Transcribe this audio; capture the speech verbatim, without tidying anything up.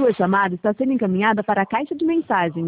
Sua chamada está sendo encaminhada para a caixa de mensagens.